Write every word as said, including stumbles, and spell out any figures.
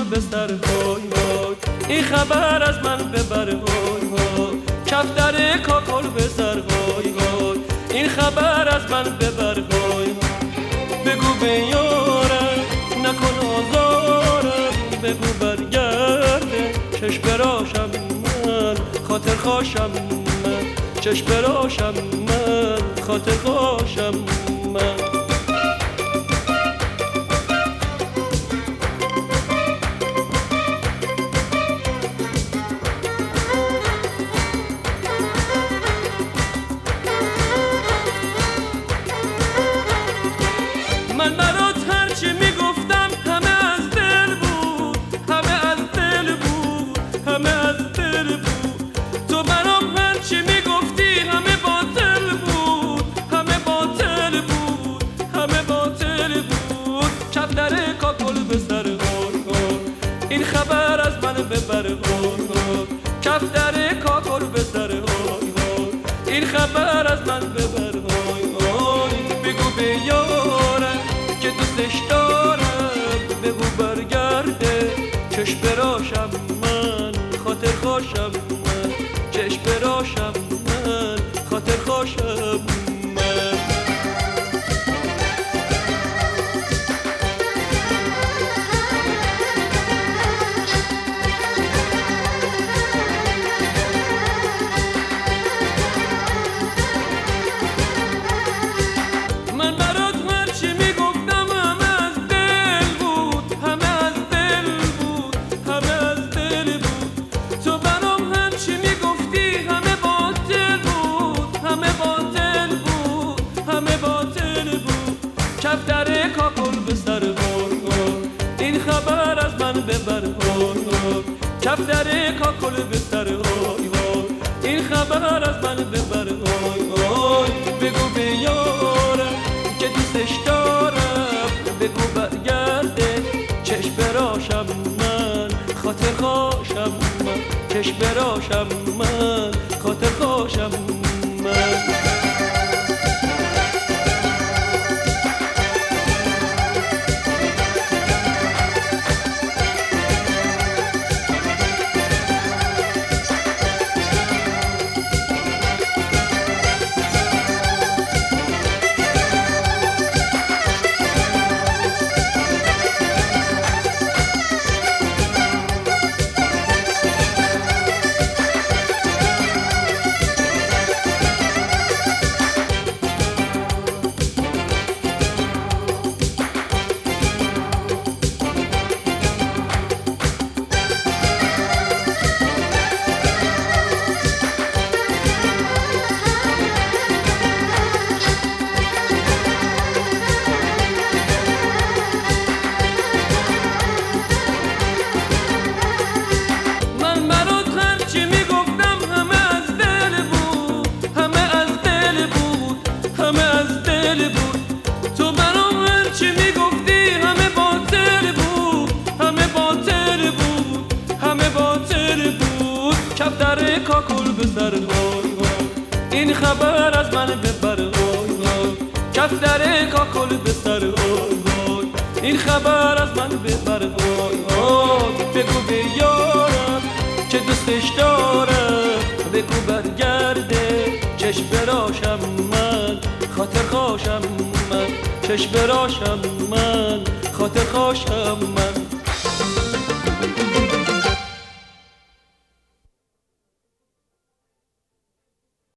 به سر های های، این خبر از من ببر های های، کفتر کاکل به سر های های، این خبر از من ببر های های. بگو به یارم نکن آزارم، بگو برگرده چشم براشم من، خاطر خواشم من، چشم براشم من، خاطر خواشم من. من برات هرچی میگفتم همه از دل بود، همه از دل بود، همه از دل بود. تو برام هرچی میگفتی همه باطل بود، همه باطل بود، همه باطل بود. کفتر کاکل به سر غار غار، این خبر از من ببر غار غار، کفتر کاکل به سر غار غار، این خبر از من ببر غار غار. بگو به یارم که دوستش دارم، بگو برگرده چشم براشم من، خاطر خواشم من، چشم براشم من، خاطر خواشم من. من برات هرچی میگفتم همه از دل بود، همه از دل بود، همه از دل بود. تو برام هرچی میگفتی همه باطل بود، همه باطل بود، همه باطل بود. کفتر کاکل به سر غار غار، این خبر از من ببر غار غار، کفتر کاکل به سر غار غار، این خبر از من ببر غار غار. بگو به یارم که دوستش دارم، بگو برگرده چشم براشم من، خاطر خواشم من، چشم براشم من، خاطر خواشم من. تو برام هرچی میگفتی همه باطل بود، همه باطل بود، همه باطل بود. کفتر کاکل به سر غار غار، این خبر از من ببر غار غار، کفتر کاکل به سر غار غار، این خبر از من ببر غار غار. بگو به یارم که دوستش دارم، بگو برگرده چشم براشم من، خاطر خواشم من، چشم براشم من، خاطر خواشم من.